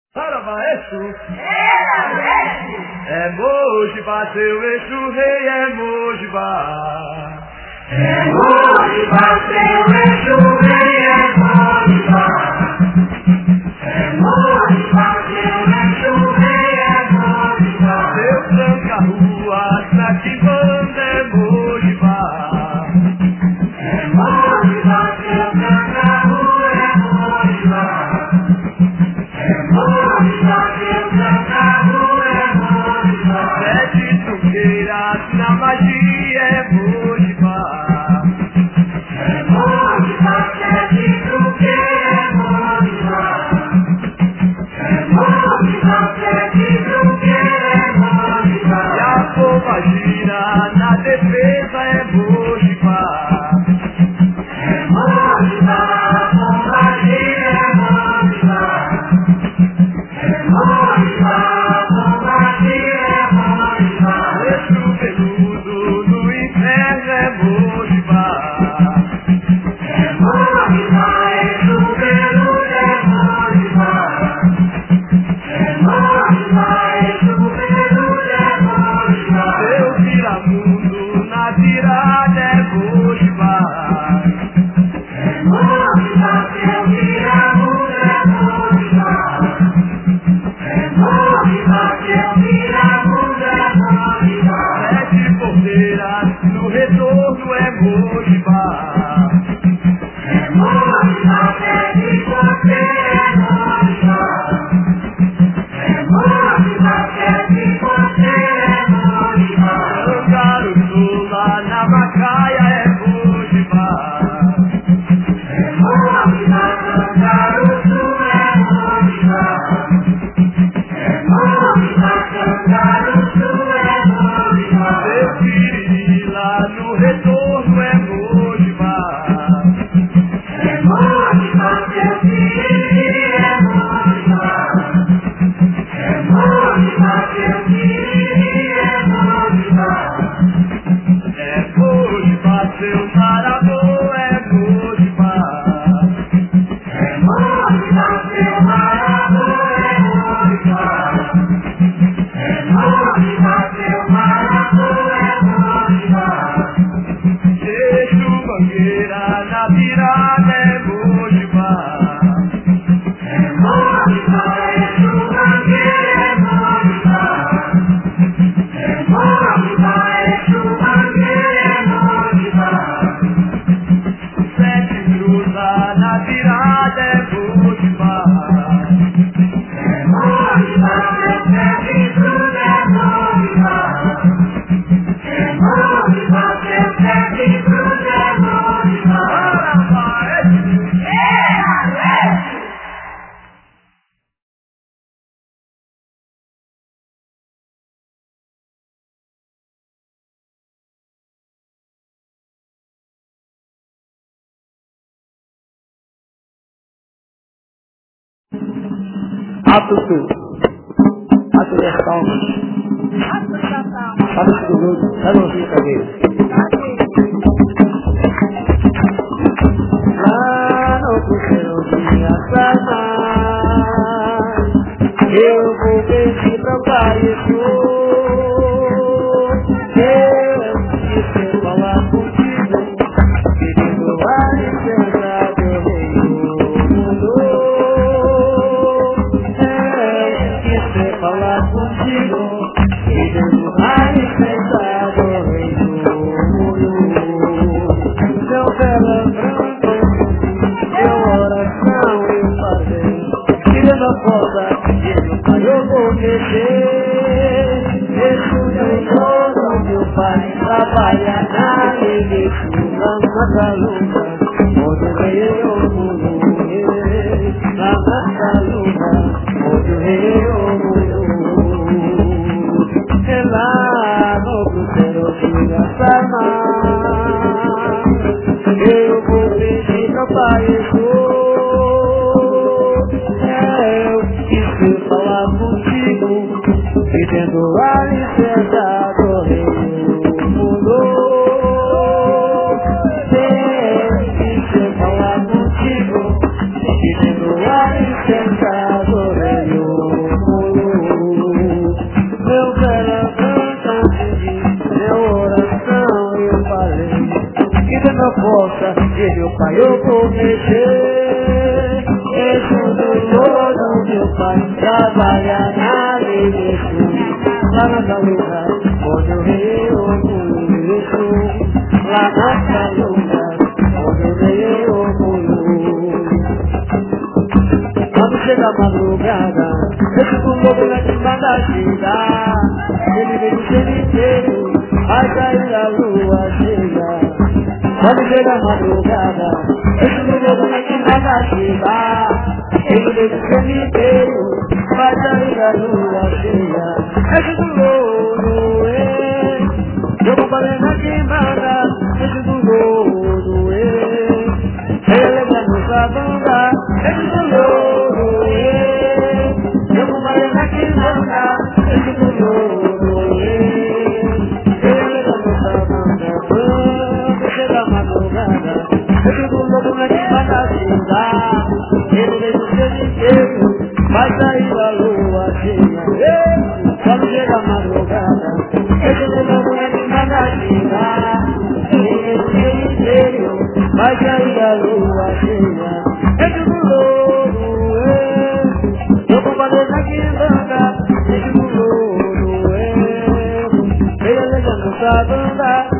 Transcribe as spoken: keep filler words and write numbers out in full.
Saravá, Exu. É Mojibá, seu Exu rei é Mojibá. É Mojibá, seu Exu rei é Mojibá. É Mojibá, seu Exu rei é Mojibá. Seu tranca-rua, na Quimbanda é Mojibá. É Mojibá, seu tranca-rua é Mojibá. É Mojibá, seu tranca-rua é Mojibá. Sete truqueiras na magia é Mojibá. É Mojibá, sete truqueiras é Mojibá. É Mojibá, sete truqueiras é Mojibá. E a pomba gira na defesa é Mojibá. É Mojibá, a pomba gira é Mojibá. É Mojibá, a pomba gira é Mojibá. Exu peludo no inferno é Mojibá. É Mojibá, Exu peludo é Mojibá. É Mojibá, Exu peludo é Mojibá. Seu viramundo na virada é Mojibá. É Mojibá, seu viramundo é Mojibá. É Mojibá, seu viramundo é Mojibá. Sete porteiras no retorno é Mojibá. É Mojibá, sete porteiras é Mojibá. É Mojibá, sete porteiras é Mojibá. Angaruzula na macaia é Mojibá. É Mojibá, Cangaruçu é Mojibá. É Mojibá, Cangaruçu é Mojibá. Seu pirila no retorno é Mojibá. É Mojibá, seu piriri é Mojibá. É Mojibá, seu piriri é Mojibá. É Mojibá, seu marabô é Mojibá. É Mojibá, seu marabô é Mojibá. É Mojibá, seu marabô é Mojibá. Exu mangueira na virada é Mojibá. É Mojibá, Exu mangueira é Mojibá. É Mojibá, Exu mangueira é Mojibá. Sete cruza na virada é Mojibá. É Mojibá, seu sete cruz é Mojibá. É Mojibá, seu sete cruz é Mojibá. Saravá, Exu. Atutu, atuleção, sabe o segundo, sabe o que fazer? Lá no cruzeiro de Açamar, eu vou pedir pra aparecer. Eu quis falar contigo, pedindo a licença do rei do mundo. Eu quis falar contigo, pedindo a licença do rei do mundo. Seu vela branca, meu oração eu fazer, tirando a porta, meu pai eu vou descer. Deixo meu dono, meu pai, trabalha na agricultura, na luta, onde o rei eu mundo, na nossa luta, onde o rei eu mundo. É lá no cruzeiro de Açamar, eu vou pedir pra pai é, eu quis falar contigo, pedindo a licença do rei do mundo. Eu quis falar contigo, pedindo a licença do rei do mundo. Ei, meu pai, eu vou mexer. Eixo do louro, meu pai, trabalha na lei do sul. Lá na calura, onde eu rei orgulho, eixo. Lá na calura, onde eu rei orgulho. Quando chega a madrugada, eixo do louro na cima da cidade. Ele vem do cemitério, vai cair a lua cheia. Quando chega a madrugada, esse menino vem de cada cidade. Ele vem do cemitério, vai sair a lua cheia. Esse do louro, é, eu vou fazer na queimada. Esse do louro, é, ele lembra nossa banda. Esse do louro, é, eu vou fazer na queimada. Esse do louro, é, ele lembra nossa banda. Da madrugada, eu fico louco na cima da cidade. Ele vem do cemitério, vai sair a lua cheia. Quando chega a madrugada, eu fico louco na cima da cidade. Ele vem do cemitério, vai sair a lua cheia. Eu fico louco, é, eu vou fazer na queimada. Eu fico louco, é, ele leva nossa banda.